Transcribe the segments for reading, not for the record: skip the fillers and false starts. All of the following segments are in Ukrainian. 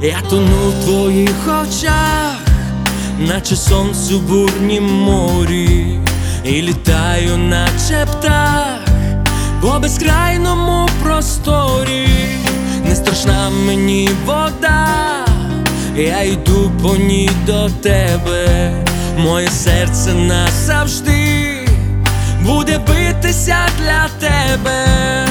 Я тону в твоїх очах, наче сонце в бурнім морі, і літаю, наче птах, по безкрайному просторі. Не страшна мені вода, я йду по ній до тебе. Моє серце назавжди буде битися для тебе.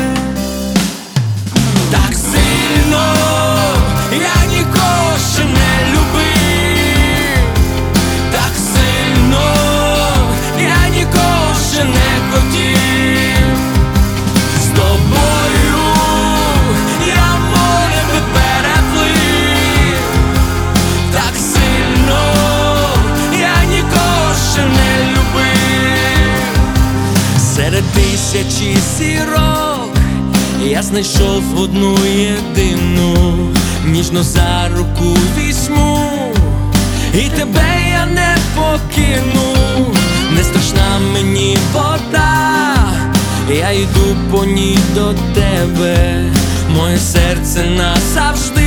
Так сильно я нікого ще не любив, так сильно я нікого ще не хотів. З тобою я море би переплив, так сильно я нікого ще не любив. Серед тисячі зірок я знайшов одну єдину, ніжно за руку візьму, і тебе я не покину. Не страшна мені вода, я йду по ній до тебе. Моє серце назавжди